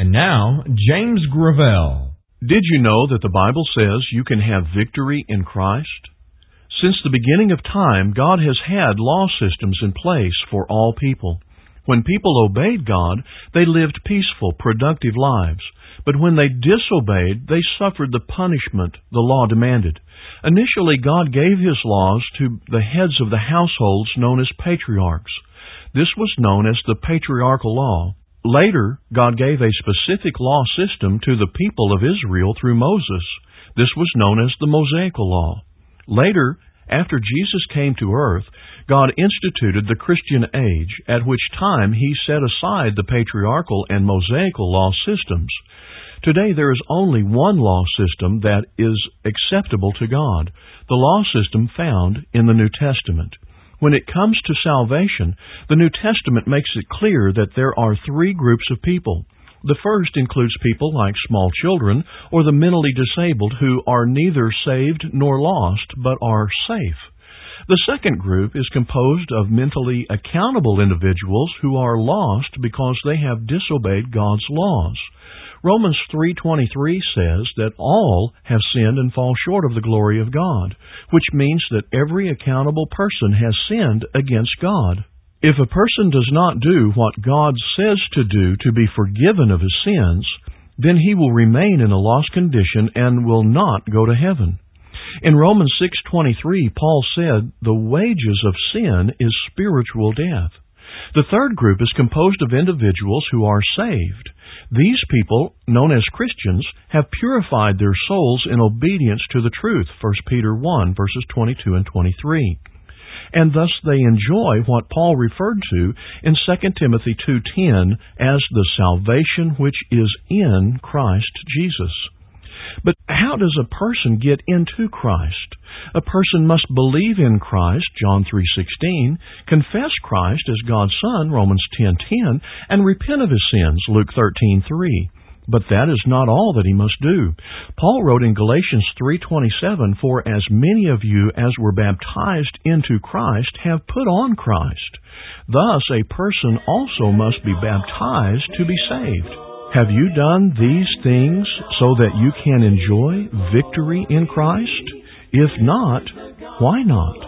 And now, James Gravel. Did you know that the Bible says you can have victory in Christ? Since the beginning of time, God has had law systems in place for all people. When people obeyed God, they lived peaceful, productive lives. But when they disobeyed, they suffered the punishment the law demanded. Initially, God gave His laws to the heads of the households known as patriarchs. This was known as the patriarchal law. Later, God gave a specific law system to the people of Israel through Moses. This was known as the Mosaical law. Later, after Jesus came to earth, God instituted the Christian age, at which time He set aside the patriarchal and Mosaical law systems. Today there is only one law system that is acceptable to God, the law system found in the New Testament. When it comes to salvation, the New Testament makes it clear that there are three groups of people. The first includes people like small children or the mentally disabled who are neither saved nor lost but are safe. The second group is composed of mentally accountable individuals who are lost because they have disobeyed God's laws. Romans 3:23 says that all have sinned and fall short of the glory of God, which means that every accountable person has sinned against God. If a person does not do what God says to do to be forgiven of his sins, then he will remain in a lost condition and will not go to heaven. In Romans 6:23, Paul said, "The wages of sin is spiritual death." The third group is composed of individuals who are saved. These people, known as Christians, have purified their souls in obedience to the truth, 1 Peter 1, verses 22 and 23. And thus they enjoy what Paul referred to in 2 Timothy 2:10 as the salvation which is in Christ Jesus. But how does a person get into Christ? A person must believe in Christ, John 3:16, confess Christ as God's Son, Romans 10:10, and repent of his sins, Luke 13:3. But that is not all that he must do. Paul wrote in Galatians 3:27, "For as many of you as were baptized into Christ have put on Christ." Thus a person also must be baptized to be saved. Have you done these things so that you can enjoy victory in Christ? If not, why not?